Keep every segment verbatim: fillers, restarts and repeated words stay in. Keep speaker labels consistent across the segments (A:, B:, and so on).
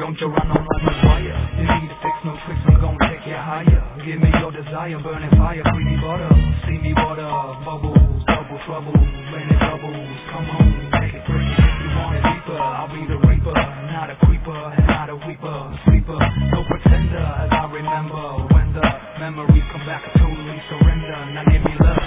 A: Don't you run on like a wire. You need to fix no tricks, I'm gonna take you higher. Give me your desire, burning fire, pretty butter. See me water, bubbles, double trouble, rain and bubbles. Come on, make it pretty. If you want it deeper, I'll be the reaper, not a creeper and not a weeper, sleeper, no pretender. As I remember when the memories come back, I totally surrender. Now give me love.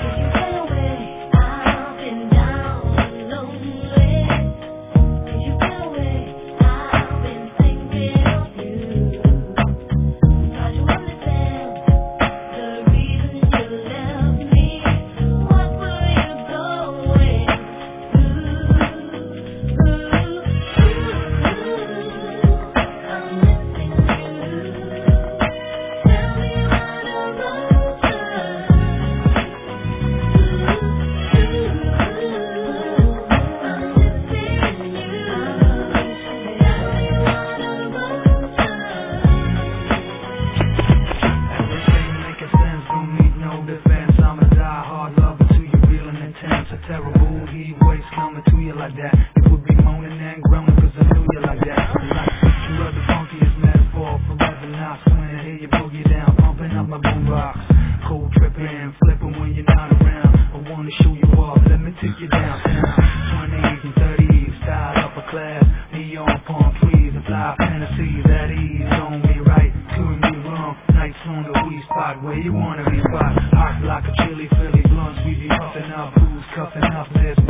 A: Terrible heat waves coming to you like that. It would be moaning and groaning cause I knew you like that. Like, you love the funkiest metaphor forever knocks. When I hear you boogie down, pumping up my boombox. Cold tripping, flipping when you're not around. I wanna show you off, let me take you downtown. Twenties and thirties, style upper class. Neon palm trees and fly fantasies at ease. On me right, doing me wrong. Nights on the weed spot where you wanna be spot. Hot like a chili Philly blunts, we be puffing up. Cuffing up, there's